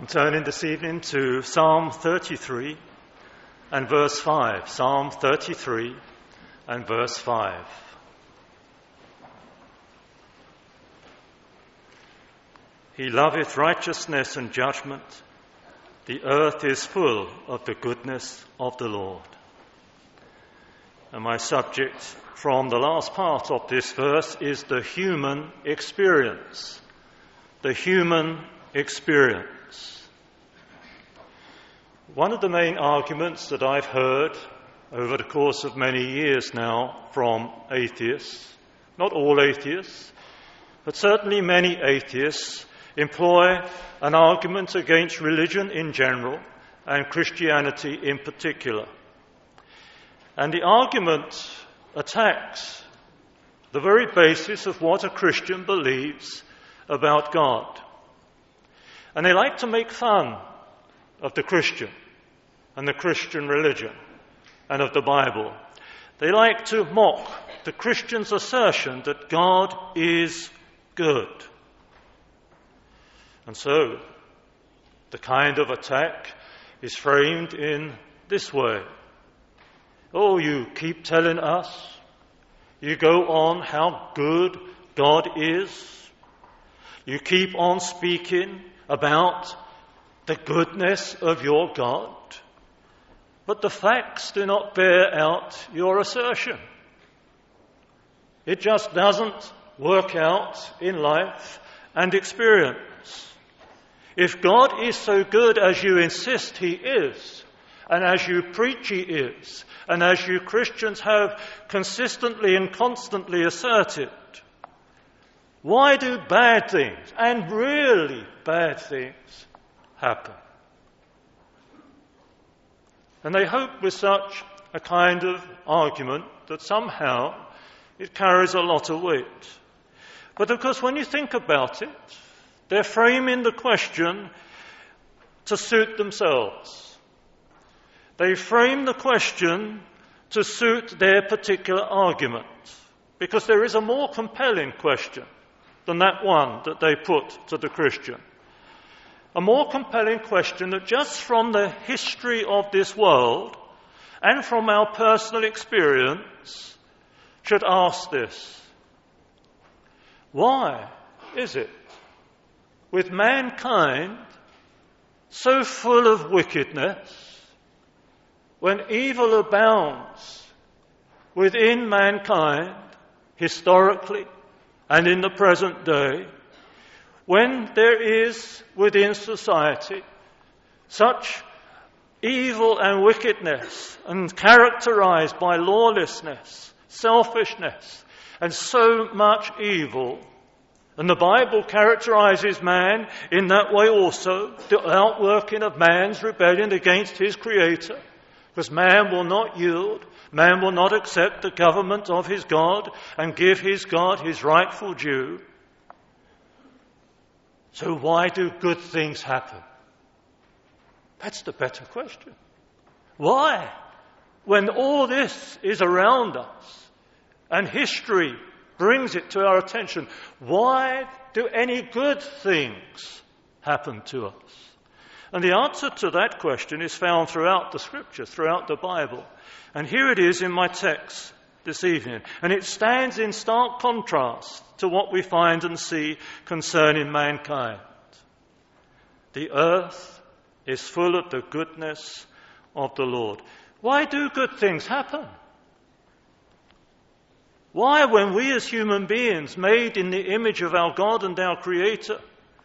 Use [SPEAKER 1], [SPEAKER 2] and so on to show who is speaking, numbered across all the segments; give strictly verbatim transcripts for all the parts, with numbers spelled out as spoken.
[SPEAKER 1] I'm turning this evening to Psalm thirty-three and verse five. Psalm thirty-three and verse five. He loveth righteousness and judgment. The earth is full of the goodness of the Lord. And my subject from the last part of this verse is the human experience. The human experience. One of the main arguments that I've heard over the course of many years now from atheists, not all atheists, but certainly many atheists, employ an argument against religion in general and Christianity in particular. And the argument attacks the very basis of what a Christian believes about God. And they like to make fun of the Christian and the Christian religion and of the Bible. They like to mock the Christian's assertion that God is good. And so, the kind of attack is framed in this way. Oh, you keep telling us, you go on how good God is. You keep on speaking about the goodness of your God, but the facts do not bear out your assertion. It just doesn't work out in life and experience. If God is so good as you insist he is, and as you preach he is, and as you Christians have consistently and constantly asserted, why do bad things, and really bad things, happen? And they hope with such a kind of argument that somehow it carries a lot of weight. But of course, when you think about it, they're framing the question to suit themselves. They frame the question to suit their particular argument, because there is a more compelling question than that one that they put to the Christian. A more compelling question that just from the history of this world and from our personal experience should ask this: why is it, with mankind so full of wickedness, when evil abounds within mankind, historically and in the present day, when there is within society such evil and wickedness and characterized by lawlessness, selfishness, and so much evil, and the Bible characterizes man in that way also, the outworking of man's rebellion against his Creator, because man will not yield, man will not accept the government of his God and give his God his rightful due. So why do good things happen? That's the better question. Why? When all this is around us and history brings it to our attention, why do any good things happen to us? And the answer to that question is found throughout the Scripture, throughout the Bible. And here it is in my text this evening. And it stands in stark contrast to what we find and see concerning mankind. The earth is full of the goodness of the Lord. Why do good things happen? Why, when we as human beings, made in the image of our God and our Creator,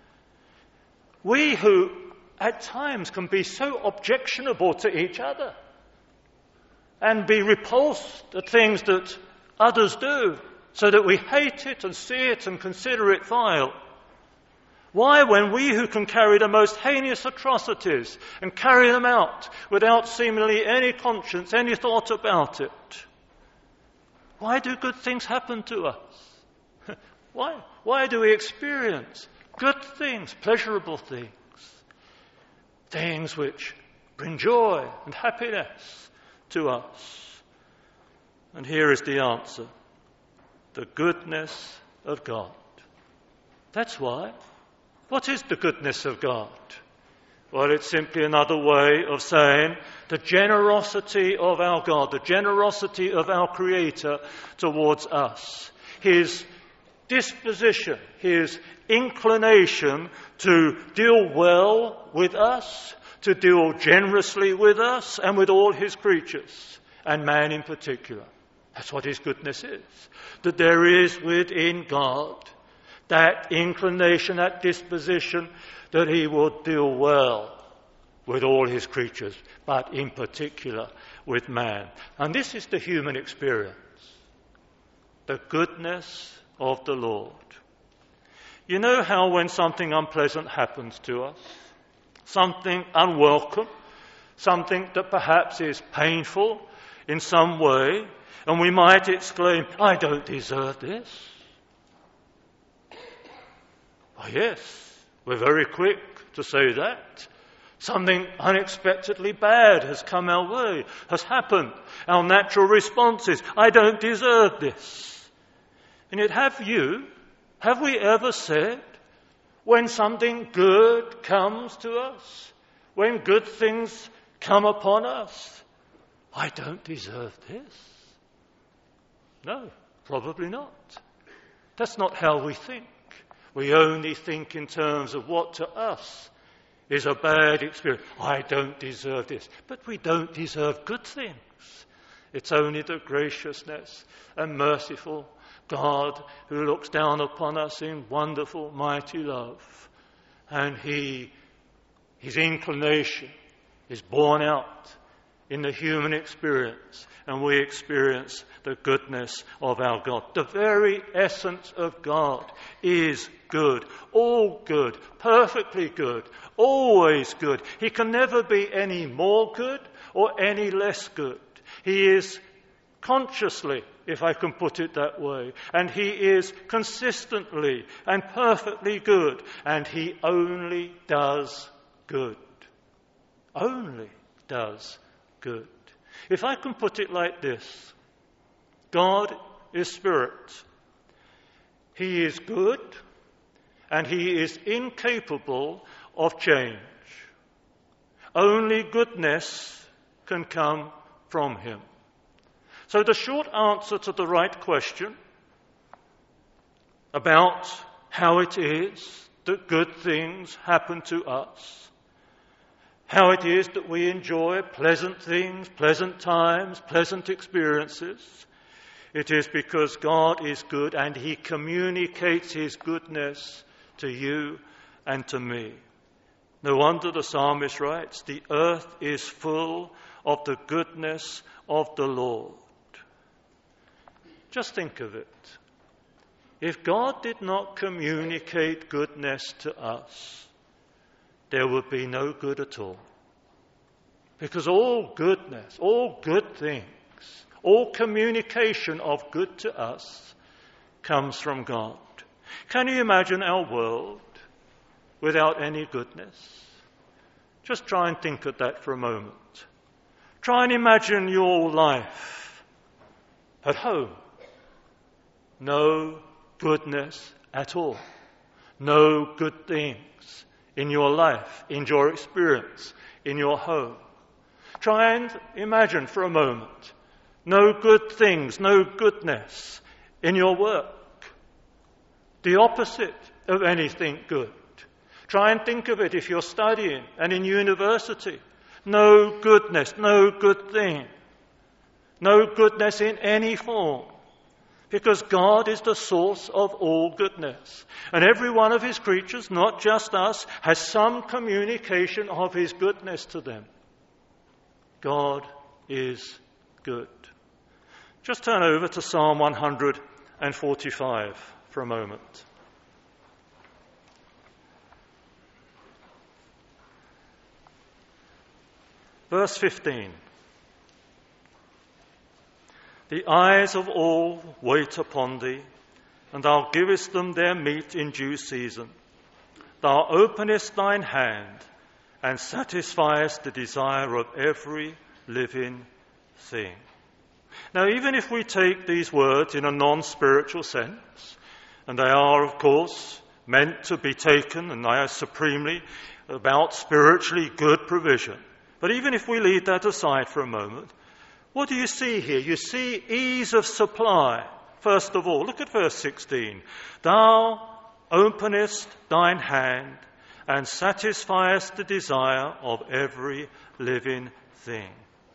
[SPEAKER 1] we who at times can be so objectionable to each other and be repulsed at things that others do, so that we hate it and see it and consider it vile. Why, when we who can carry the most heinous atrocities and carry them out without seemingly any conscience, any thought about it, why do good things happen to us? Why? Why do we experience good things, pleasurable things, things which bring joy and happiness to us? And here is the answer: the goodness of God. That's why. What is the goodness of God? Well, it's simply another way of saying the generosity of our God, the generosity of our Creator towards us. His disposition, his inclination to deal well with us, to deal generously with us and with all his creatures, and man in particular. That's what his goodness is. That there is within God that inclination, that disposition, that he will deal well with all his creatures, but in particular with man. And this is the human experience, the goodness of the Lord. You know how when something unpleasant happens to us, something unwelcome, something that perhaps is painful in some way, and we might exclaim, I don't deserve this. Oh yes, we're very quick to say that. Something unexpectedly bad has come our way, has happened. Our natural response is, I don't deserve this. And yet have you, have we ever said, when something good comes to us, when good things come upon us, I don't deserve this? No, probably not. That's not how we think. We only think in terms of what to us is a bad experience. I don't deserve this. But we don't deserve good things. It's only the graciousness and merciful God who looks down upon us in wonderful, mighty love. And he, his inclination is borne out in the human experience, and we experience the goodness of our God. The very essence of God is good, all good, perfectly good, always good. He can never be any more good or any less good. He is consciously, if I can put it that way, and he is consistently and perfectly good, and he only does good. Only does good. If I can put it like this, God is spirit. He is good, and he is incapable of change. Only goodness can come from him. So the short answer to the right question about how it is that good things happen to us, how it is that we enjoy pleasant things, pleasant times, pleasant experiences, it is because God is good and he communicates his goodness to you and to me. No wonder the psalmist writes, the earth is full of the goodness of the Lord. Just think of it. If God did not communicate goodness to us, there would be no good at all. Because all goodness, all good things, all communication of good to us comes from God. Can you imagine our world without any goodness? Just try and think of that for a moment. Try and imagine your life at home. No goodness at all. No good things in your life, in your experience, in your home. Try and imagine for a moment no good things, no goodness in your work. The opposite of anything good. Try and think of it if you're studying and in university. No goodness, no good thing. No goodness in any form. Because God is the source of all goodness. And every one of his creatures, not just us, has some communication of his goodness to them. God is good. Just turn over to Psalm one hundred forty-five for a moment. Verse fifteen. The eyes of all wait upon thee, and thou givest them their meat in due season. Thou openest thine hand, and satisfiest the desire of every living thing. Now, even if we take these words in a non-spiritual sense, and they are, of course, meant to be taken, and they are supremely about spiritually good provision. But even if we leave that aside for a moment, what do you see here? You see ease of supply. First of all, look at verse sixteen. Thou openest thine hand and satisfiest the desire of every living thing.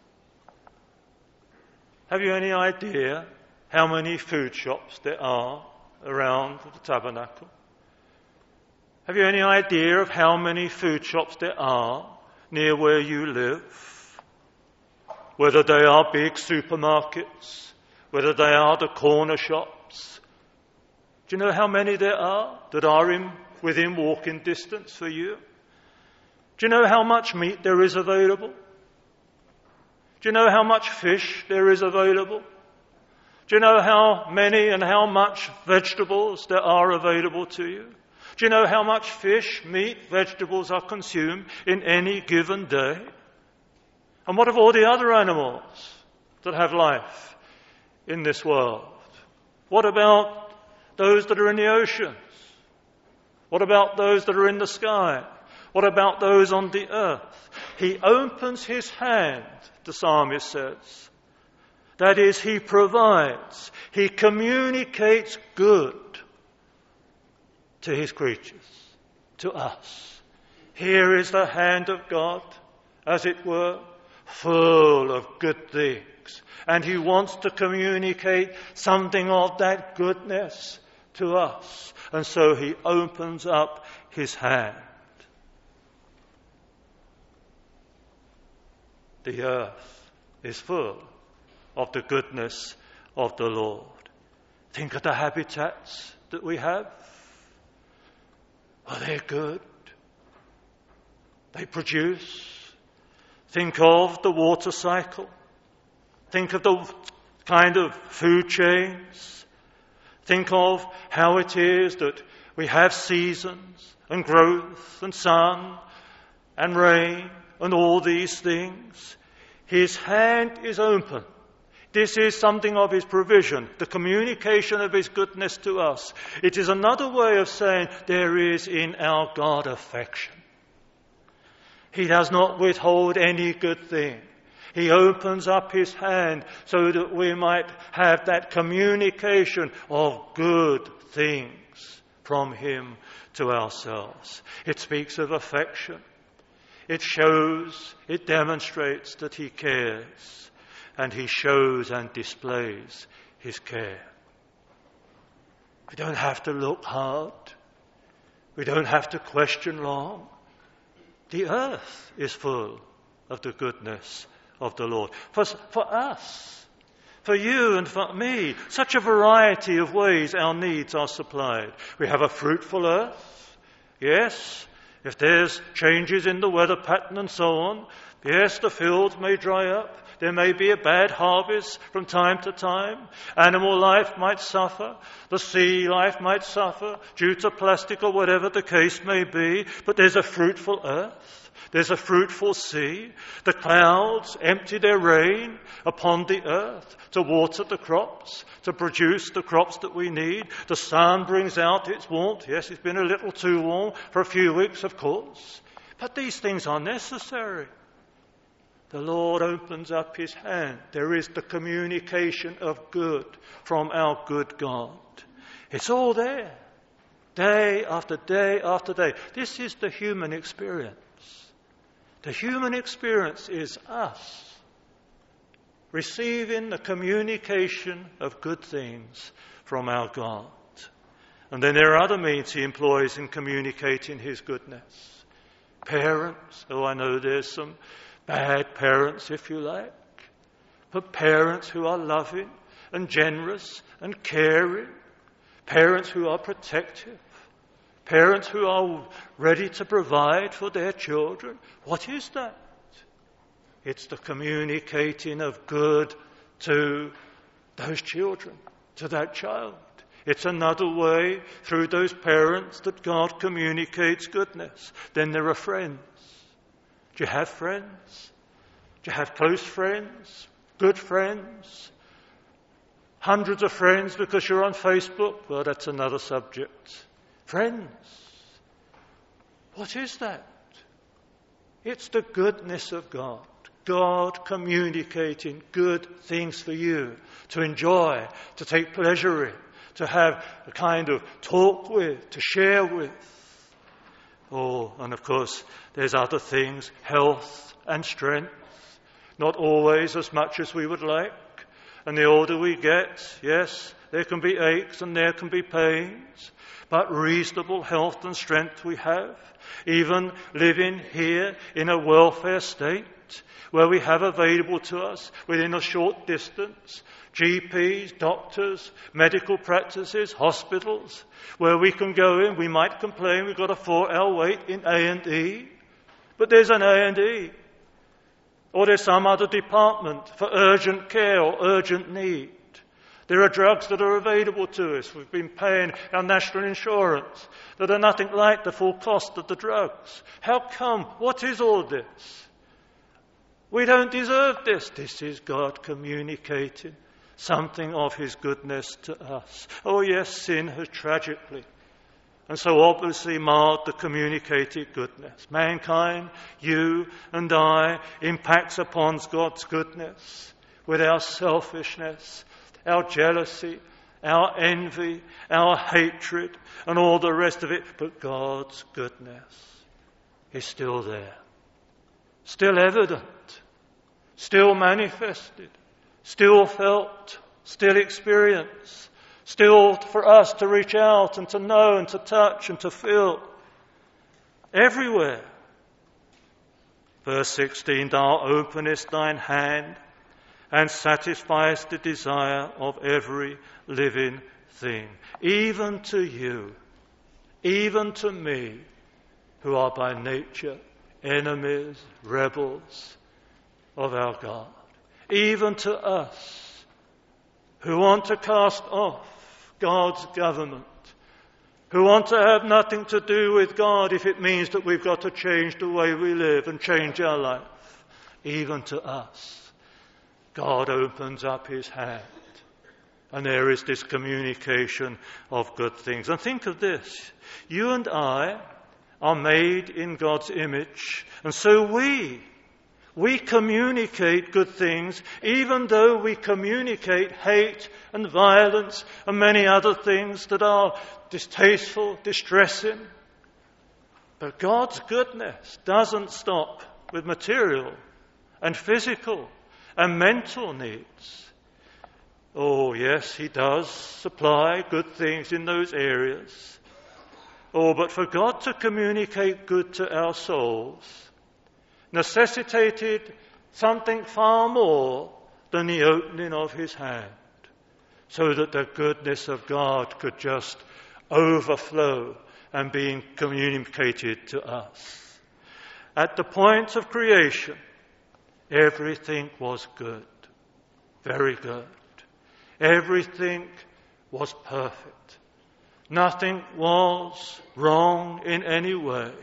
[SPEAKER 1] Have you any idea how many food shops there are around the tabernacle? Have you any idea of how many food shops there are near where you live? Whether they are big supermarkets, whether they are the corner shops. Do you know how many there are that are in, within walking distance for you? Do you know how much meat there is available? Do you know how much fish there is available? Do you know how many and how much vegetables there are available to you? Do you know how much fish, meat, vegetables are consumed in any given day? And what of all the other animals that have life in this world? What about those that are in the oceans? What about those that are in the sky? What about those on the earth? He opens his hand, the psalmist says. That is, he provides, he communicates good to his creatures, to us. Here is the hand of God, as it were, full of good things. And he wants to communicate something of that goodness to us. And so he opens up his hand. The earth is full of the goodness of the Lord. Think of the habitats that we have. Well, they're good. They produce. Think of the water cycle. Think of the kind of food chains. Think of how it is that we have seasons and growth and sun and rain and all these things. His hand is open. This is something of his provision, the communication of his goodness to us. It is another way of saying there is in our God affection. He does not withhold any good thing. He opens up his hand so that we might have that communication of good things from him to ourselves. It speaks of affection. It shows, it demonstrates that he cares. And he shows and displays his care. We don't have to look hard. We don't have to question long. The earth is full of the goodness of the Lord. For, for us, for you and for me, such a variety of ways our needs are supplied. We have a fruitful earth, yes. If there's changes in the weather pattern and so on, yes, the fields may dry up. There may be a bad harvest from time to time. Animal life might suffer. The sea life might suffer due to plastic or whatever the case may be. But there's a fruitful earth. There's a fruitful sea. The clouds empty their rain upon the earth to water the crops, to produce the crops that we need. The sun brings out its warmth. Yes, it's been a little too warm for a few weeks, of course. But these things are necessary. The Lord opens up his hand. There is the communication of good from our good God. It's all there. Day after day after day. This is the human experience. The human experience is us receiving the communication of good things from our God. And then there are other means he employs in communicating his goodness. Parents. Oh, I know there's some bad parents, if you like, but parents who are loving and generous and caring, parents who are protective, parents who are ready to provide for their children. What is that? It's the communicating of good to those children, to that child. It's another way through those parents that God communicates goodness. Then there are friends. Do you have friends? Do you have close friends? Good friends? Hundreds of friends because you're on Facebook? Well, that's another subject. Friends. What is that? It's the goodness of God. God communicating good things for you to enjoy, to take pleasure in, to have a kind of talk with, to share with. Oh, and of course, there's other things, health and strength. Not always as much as we would like. And the older we get, yes, there can be aches and there can be pains, but reasonable health and strength we have. Even living here in a welfare state where we have available to us within a short distance G Ps, doctors, medical practices, hospitals, where we can go in. We might complain we've got a four-hour wait in A and E, but there's an A and E. Or there's some other department for urgent care or urgent need. There are drugs that are available to us. We've been paying our national insurance that are nothing like the full cost of the drugs. How come? What is all this? We don't deserve this. This is God communicating something of his goodness to us. Oh yes, sin has tragically and so obviously marred the communicated goodness. Mankind, you and I, impacts upon God's goodness with our selfishness, our jealousy, our envy, our hatred, and all the rest of it. But God's goodness is still there, still evident, still manifested, still felt, still experienced, still for us to reach out and to know and to touch and to feel. Everywhere. Verse sixteen, thou openest thine hand and satisfiest the desire of every living thing. Even to you, even to me, who are by nature enemies, rebels of our God. Even to us, who want to cast off God's government, who want to have nothing to do with God if it means that we've got to change the way we live and change our life. Even to us, God opens up his hand, and there is this communication of good things. And think of this, you and I are made in God's image, and so we We communicate good things, even though we communicate hate and violence and many other things that are distasteful, distressing. But God's goodness doesn't stop with material and physical and mental needs. Oh, yes, he does supply good things in those areas. Oh, but for God to communicate good to our souls necessitated something far more than the opening of his hand, so that the goodness of God could just overflow and be communicated to us. At the point of creation, everything was good, very good. Everything was perfect. Nothing was wrong in any way.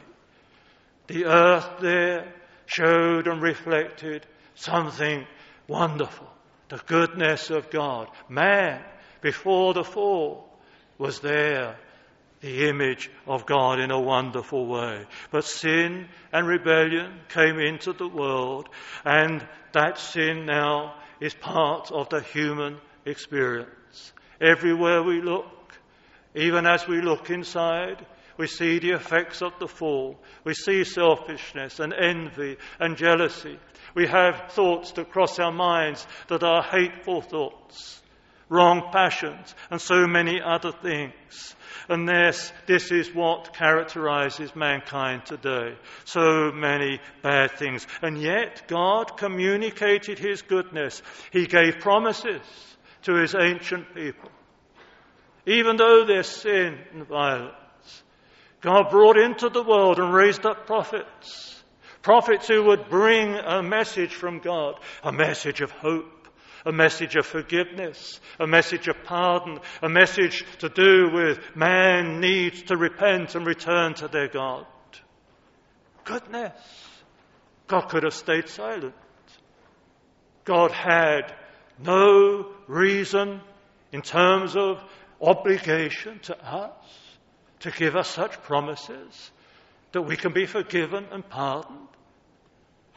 [SPEAKER 1] The earth there showed and reflected something wonderful, the goodness of God. Man, before the fall, was there, the image of God in a wonderful way. But sin and rebellion came into the world, and that sin now is part of the human experience. Everywhere we look, even as we look inside, we see the effects of the fall. We see selfishness and envy and jealousy. We have thoughts that cross our minds that are hateful thoughts, wrong passions, and so many other things. And this, this is what characterizes mankind today. So many bad things. And yet God communicated his goodness. He gave promises to his ancient people. Even though there's sin and violence, God brought into the world and raised up prophets. Prophets who would bring a message from God, a message of hope, a message of forgiveness, a message of pardon, a message to do with man needs to repent and return to their God. Goodness. God could have stayed silent. God had no reason in terms of obligation to us to give us such promises that we can be forgiven and pardoned.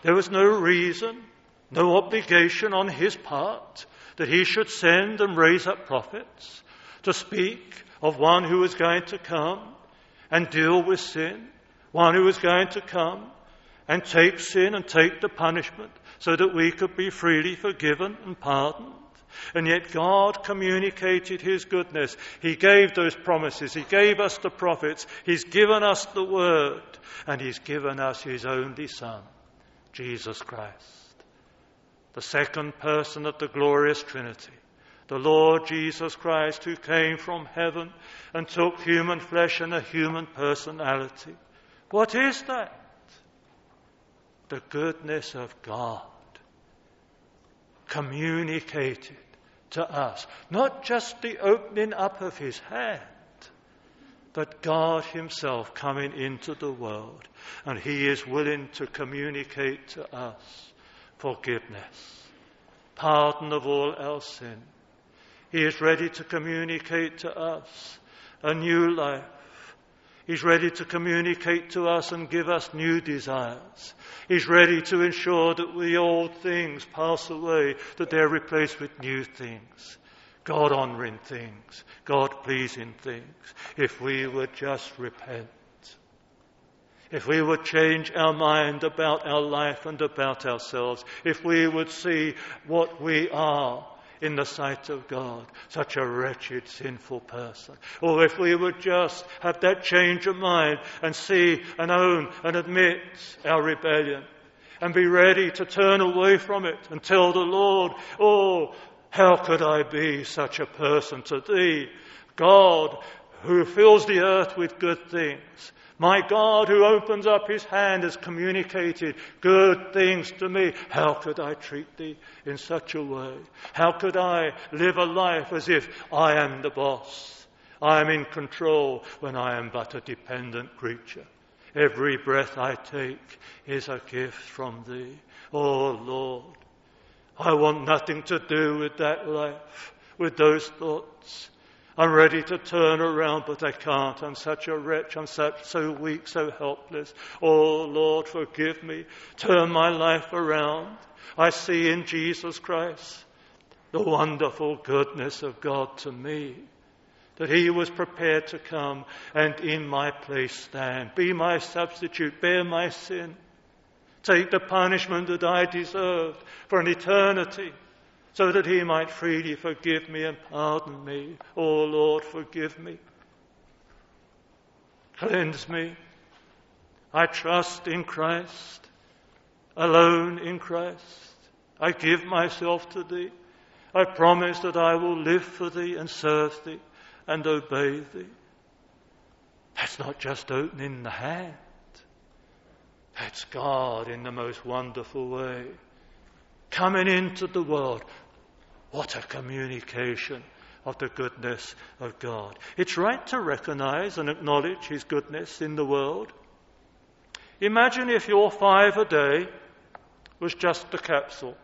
[SPEAKER 1] There was no reason, no obligation on his part that he should send and raise up prophets to speak of one who was going to come and deal with sin, one who was going to come and take sin and take the punishment so that we could be freely forgiven and pardoned. And yet God communicated his goodness. He gave those promises. He gave us the prophets. He's given us the word. And he's given us his only Son, Jesus Christ, the second person of the glorious Trinity, the Lord Jesus Christ, who came from heaven and took human flesh and a human personality. What is that? The goodness of God communicated to us. Not just the opening up of his hand, but God himself coming into the world. And he is willing to communicate to us forgiveness, pardon of all our sin. He is ready to communicate to us a new life. He's ready to communicate to us and give us new desires. He's ready to ensure that the old things pass away, that they're replaced with new things, God-honouring things, God-pleasing things, if we would just repent. If we would change our mind about our life and about ourselves, if we would see what we are in the sight of God, such a wretched, sinful person. Or if we would just have that change of mind and see and own and admit our rebellion and be ready to turn away from it and tell the Lord, oh, how could I be such a person to thee, God, who fills the earth with good things. My God, who opens up his hand, has communicated good things to me. How could I treat thee in such a way? How could I live a life as if I am the boss? I am in control when I am but a dependent creature. Every breath I take is a gift from thee. Oh Lord, I want nothing to do with that life, with those thoughts. I'm ready to turn around, but I can't. I'm such a wretch. I'm such, so weak, so helpless. Oh, Lord, forgive me. Turn my life around. I see in Jesus Christ the wonderful goodness of God to me, that he was prepared to come and in my place stand, be my substitute, bear my sin, take the punishment that I deserved for an eternity, so that he might freely forgive me and pardon me. Oh, Lord, forgive me. Cleanse me. I trust in Christ, alone in Christ. I give myself to thee. I promise that I will live for thee and serve thee and obey thee. That's not just opening the hand. That's God in the most wonderful way, coming into the world. What a communication of the goodness of God. It's right to recognize and acknowledge his goodness in the world. Imagine if your five a day was just a capsule.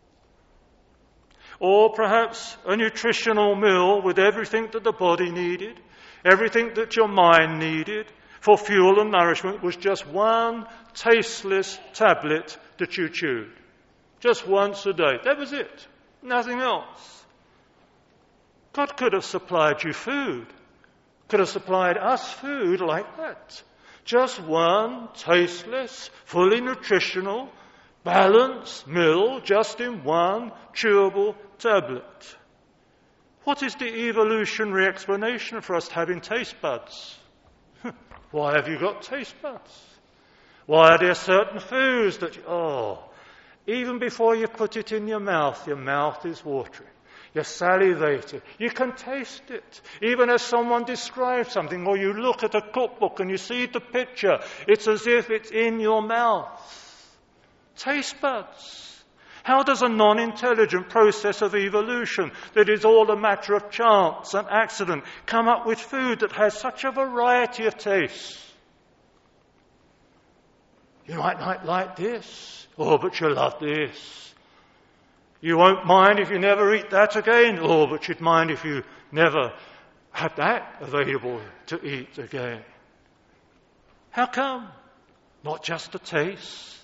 [SPEAKER 1] Or perhaps a nutritional meal with everything that the body needed, everything that your mind needed for fuel and nourishment was just one tasteless tablet that you chewed. Just once a day. That was it. Nothing else. God could have supplied you food. Could have supplied us food like that. Just one tasteless, fully nutritional, balanced meal just in one chewable tablet. What is the evolutionary explanation for us having taste buds? Why have you got taste buds? Why are there certain foods that, you, oh, even before you put it in your mouth, your mouth is watering. You're salivating. You can taste it. Even as someone describes something, or you look at a cookbook and you see the picture, it's as if it's in your mouth. Taste buds. How does a non-intelligent process of evolution that is all a matter of chance and accident come up with food that has such a variety of tastes? You might not like this. Oh, but you love this. You won't mind if you never eat that again. Oh, but you'd mind if you never had that available to eat again. How come? Not just the taste,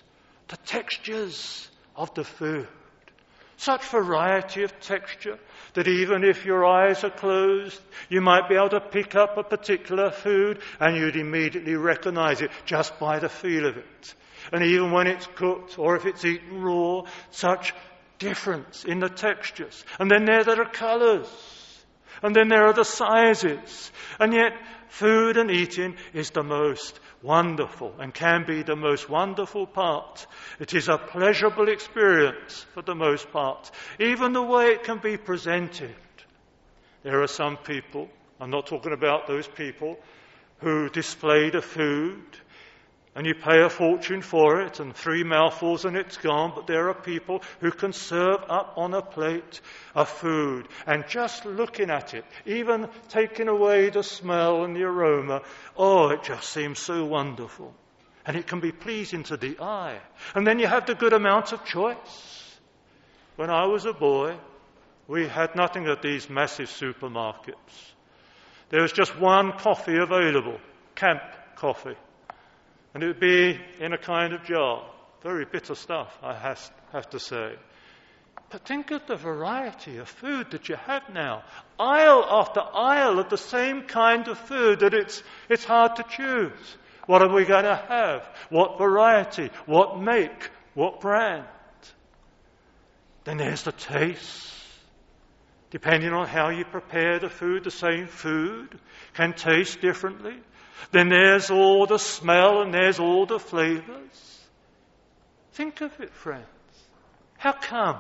[SPEAKER 1] The textures of the food. Such variety of texture that even if your eyes are closed, you might be able to pick up a particular food and you'd immediately recognize it just by the feel of it. And even when it's cooked or if it's eaten raw, such difference in the textures. And then there are the colors. And then there are the sizes. And yet, food and eating is the most wonderful and can be the most wonderful part. It is a pleasurable experience for the most part. Even the way it can be presented. There are some people, I'm not talking about those people, who display the food and you pay a fortune for it and three mouthfuls and it's gone. But there are people who can serve up on a plate a food and just looking at it, even taking away the smell and the aroma, oh, it just seems so wonderful. And it can be pleasing to the eye. And then you have the good amount of choice. When I was a boy, we had nothing at these massive supermarkets. There was just one coffee available, camp coffee. And it would be in a kind of jar. Very bitter stuff, I has, have to say. But think of the variety of food that you have now. Aisle after aisle of the same kind of food that it's, it's hard to choose. What are we going to have? What variety? What make? What brand? Then there's the taste. Depending on how you prepare the food, the same food can taste differently. Then there's all the smell and there's all the flavors. Think of it, friends. How come?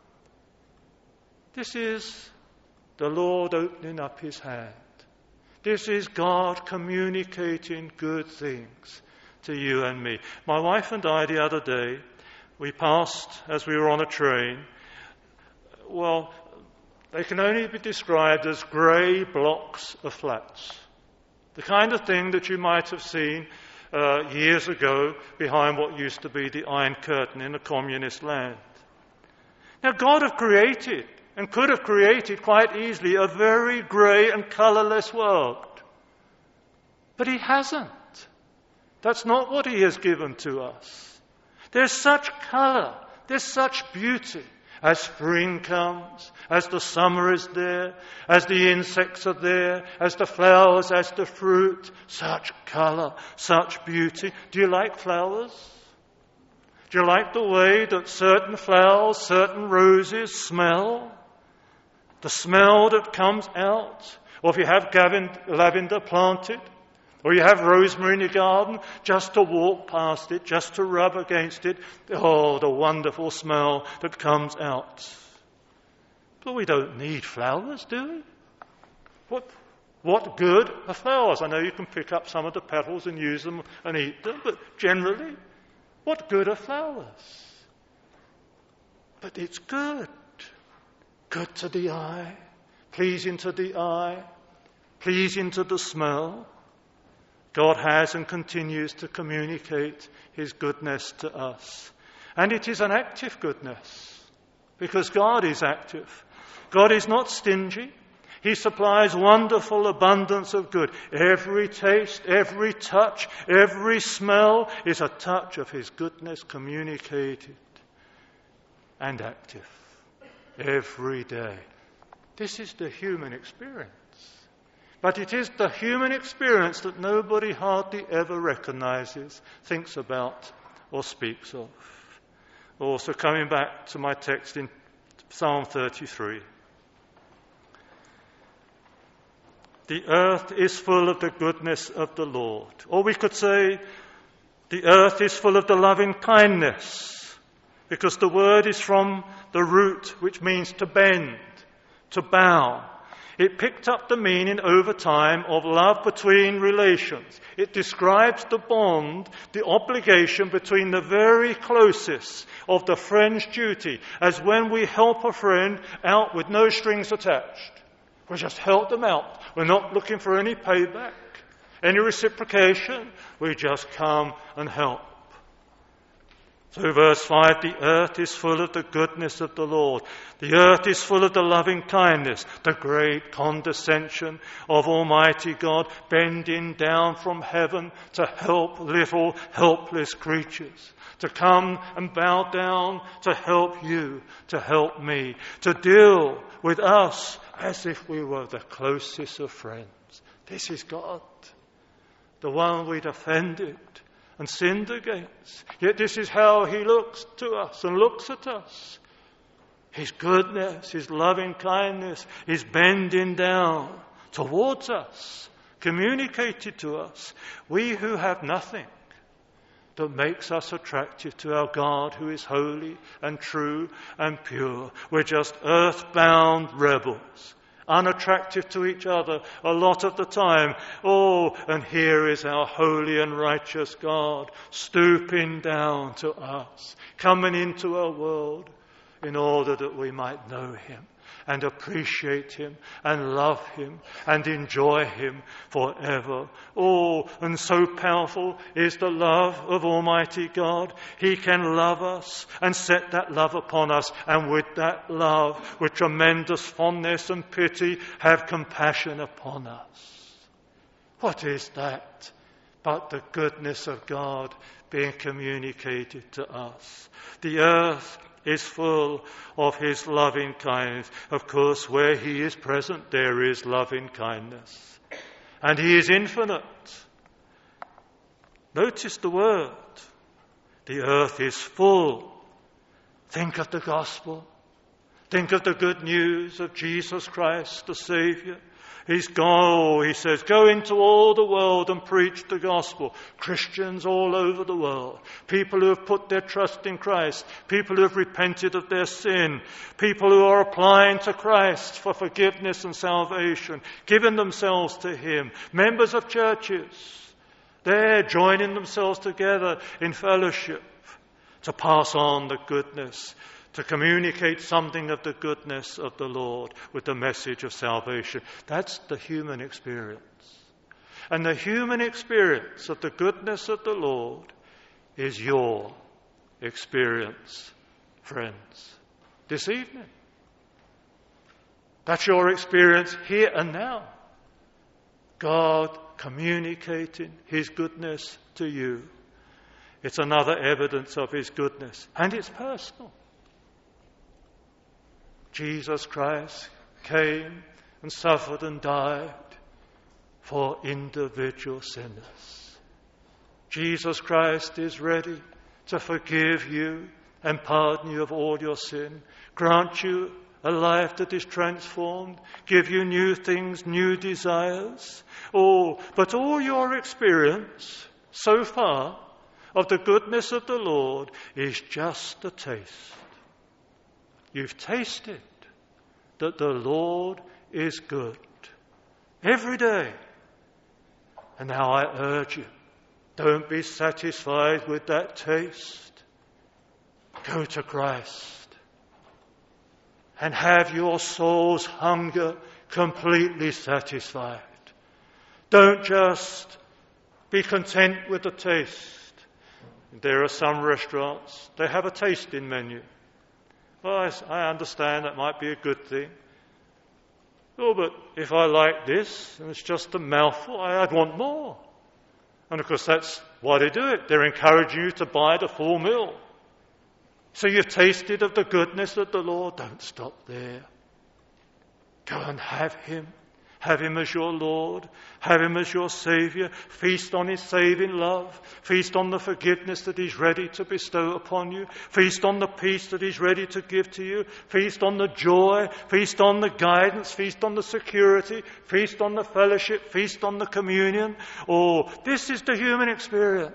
[SPEAKER 1] This is the Lord opening up his hand. This is God communicating good things to you and me. My wife and I, the other day, we passed, as we were on a train, well, they can only be described as grey blocks of flats. The kind of thing that you might have seen uh, years ago behind what used to be the Iron Curtain in a communist land. Now, God had created and could have created quite easily a very grey and colourless world. But he hasn't. That's not what he has given to us. There's such colour, there's such beauty. As spring comes, as the summer is there, as the insects are there, as the flowers, as the fruit, such colour, such beauty. Do you like flowers? Do you like the way that certain flowers, certain roses smell? The smell that comes out? Or if you have lavender planted, or you have rosemary in your garden, just to walk past it, just to rub against it, oh, the wonderful smell that comes out. But we don't need flowers, do we? What, what good are flowers? I know you can pick up some of the petals and use them and eat them, but generally, what good are flowers? But it's good. Good to the eye, pleasing to the eye, pleasing to the smell. God has and continues to communicate his goodness to us. And it is an active goodness, because God is active. God is not stingy. He supplies wonderful abundance of good. Every taste, every touch, every smell is a touch of his goodness communicated and active every day. This is the human experience. But it is the human experience that nobody hardly ever recognizes, thinks about, or speaks of. Also, coming back to my text in Psalm thirty-three. The earth is full of the goodness of the Lord. Or we could say, the earth is full of the loving kindness, because the word is from the root which means to bend, to bow. It picked up the meaning over time of love between relations. It describes the bond, the obligation between the very closest of the friend's duty, as when we help a friend out with no strings attached. We just help them out. We're not looking for any payback, any reciprocation. We just come and help. So verse five, the earth is full of the goodness of the Lord. The earth is full of the loving kindness, the great condescension of Almighty God, bending down from heaven to help little helpless creatures, to come and bow down to help you, to help me, to deal with us as if we were the closest of friends. This is God, the one we'd offended and sinned against. Yet this is how he looks to us and looks at us. His goodness, his loving kindness is bending down towards us, communicated to us. We who have nothing that makes us attractive to our God who is holy and true and pure. We're just earthbound rebels, unattractive to each other a lot of the time. Oh, and here is our holy and righteous God stooping down to us, coming into our world in order that we might know him and appreciate him and love him and enjoy him forever. Oh, and so powerful is the love of Almighty God. He can love us and set that love upon us, and with that love, with tremendous fondness and pity, have compassion upon us. What is that but the goodness of God being communicated to us? The earth is full of his loving kindness. Of course, where he is present, there is loving kindness. And he is infinite. Notice the word. The earth is full. Think of the gospel. Think of the good news of Jesus Christ, the Saviour. He's gone, he says, go into all the world and preach the gospel. Christians all over the world. People who have put their trust in Christ. People who have repented of their sin. People who are applying to Christ for forgiveness and salvation. Giving themselves to him. Members of churches. They're joining themselves together in fellowship to pass on the goodness, to communicate something of the goodness of the Lord with the message of salvation. That's the human experience. And the human experience of the goodness of the Lord is your experience, friends, this evening. That's your experience here and now. God communicating his goodness to you. It's another evidence of his goodness, and it's personal. Jesus Christ came and suffered and died for individual sinners. Jesus Christ is ready to forgive you and pardon you of all your sin, grant you a life that is transformed, give you new things, new desires. Oh, but all your experience so far of the goodness of the Lord is just a taste. You've tasted that the Lord is good every day. And now I urge you, don't be satisfied with that taste. Go to Christ and have your soul's hunger completely satisfied. Don't just be content with the taste. There are some restaurants, they have a tasting menu. Well, I understand that might be a good thing. Oh, but if I like this, and it's just a mouthful, I'd want more. And of course, that's why they do it. They're encouraging you to buy the full meal. So you've tasted of the goodness of the Lord. Don't stop there. Go and have him. Have him as your Lord. Have him as your Saviour. Feast on his saving love. Feast on the forgiveness that he's ready to bestow upon you. Feast on the peace that he's ready to give to you. Feast on the joy. Feast on the guidance. Feast on the security. Feast on the fellowship. Feast on the communion. Oh, this is the human experience.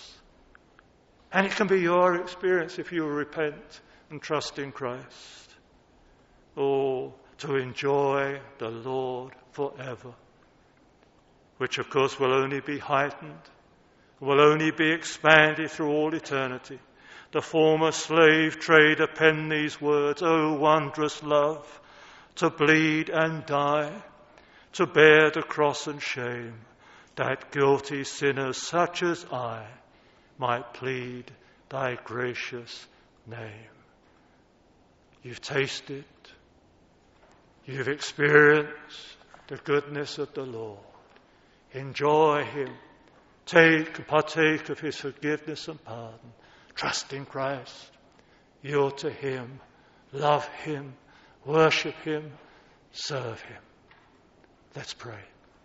[SPEAKER 1] And it can be your experience if you repent and trust in Christ. Oh, to enjoy the Lord forever, which of course will only be heightened, will only be expanded through all eternity. The former slave trader penned these words, "Oh, wondrous love, to bleed and die, to bear the cross and shame, that guilty sinners such as I might plead thy gracious name. You've tasted, you've experienced the goodness of the Lord. Enjoy him. Take, partake of his forgiveness and pardon. Trust in Christ. Yield to him. Love him. Worship him. Serve him. Let's pray.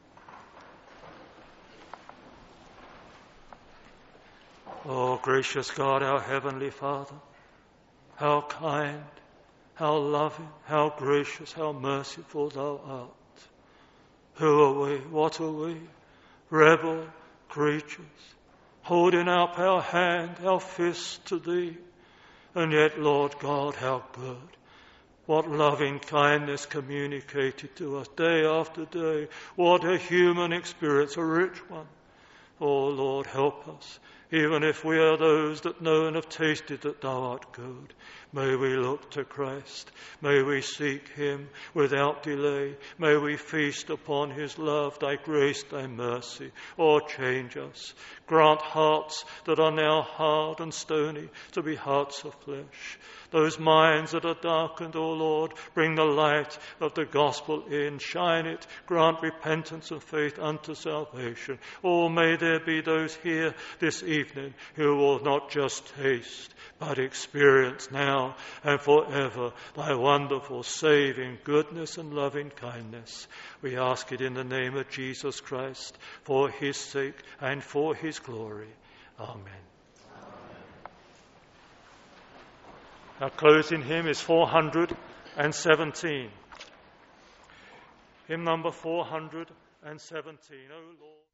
[SPEAKER 1] Oh, gracious God, our Heavenly Father, how kind, how loving, how gracious, how merciful thou art. Who are we? What are we? Rebel creatures, holding up our hand, our fist to thee. And yet, Lord God, how good. What loving kindness communicated to us day after day. What a human experience, a rich one. Oh, Lord, help us. Even if we are those that know and have tasted that thou art good, may we look to Christ. May we seek him without delay. May we feast upon his love, thy grace, thy mercy. Oh, change us. Grant hearts that are now hard and stony to be hearts of flesh. Those minds that are darkened, O Lord, bring the light of the gospel in. Shine it. Grant repentance and faith unto salvation. Oh, may there be those here this evening who will not just taste, but experience now and forever thy wonderful saving goodness and loving kindness. We ask it in the name of Jesus Christ, for his sake and for his glory. Amen. Our closing hymn is four hundred seventeen. Hymn number four hundred seventeen. O Lord.